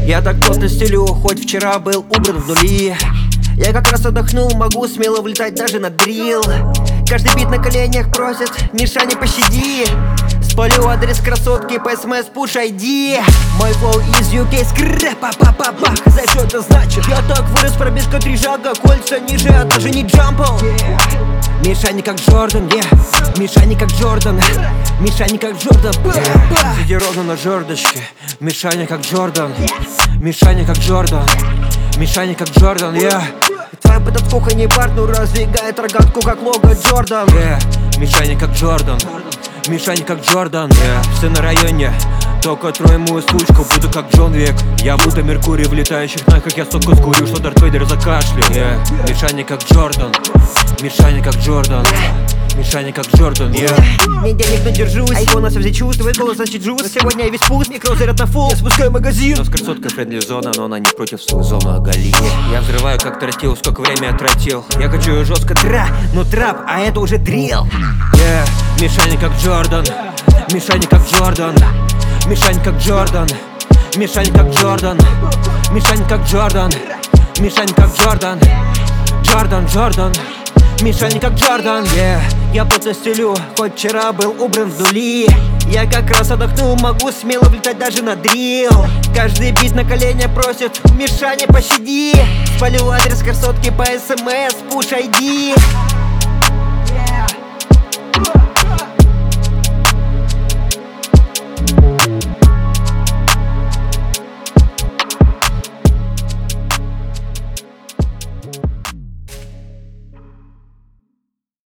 Я так просто стелю, хоть вчера был убран в нули. Я как раз отдохнул, могу смело влетать даже на дрил. Каждый бит на коленях просит: Миша, не пощади. Спалю адрес красотки по СМС push ID. Мой флоу из UK, скрррр, па-па-па-па. Знаешь, что это значит? Я так вырос, пробежка 3 шага, кольца ниже, а даже не джампал. Миша не как Джордан, Миша не как Джордан, Миша не как Джордан. Сиди ровно на жердочке. Миша не как Джордан, Миша не как Джордан, Миша не как Джордан, Твой подотпуха не партнер, раздвигает рогатку, как лого Джордан. Миша не как Джордан, Миша не как Джордан, Все на районе, только трое мою случку. Буду как Джон Вик, я будто Меркурий в летающих нахах. Я столько скурю, что Дарт Вейдер закашлял. Миша не как Джордан, Миша не как Джордан, Миша не как Джордан, Мне денег надержусь, а его на связи чувствует голос, значит джуз. Но сегодня я весь пуст, микро заряд на фул. Я спускаю магазин. У нас красотка френдли зона, но она не против свою зону оголи. Я взрываю как тротил, сколько время я тратил. Я хочу ее жестко но трап, а это уже дрил. Миша не как Джордан, Миша не как Джордан, Миша не как Джордан, Миша не как Джордан, Миша не как Джордан, Миша не как Джордан, Джордан, Миша не как Джордан, Я плотно стелю, хоть вчера был убран в нули. Я как раз отдохнул, могу смело влетать даже на дрил. Каждый бит на коленях просит: Миша, не пощади. Спалю адрес красотки по СМС push ID.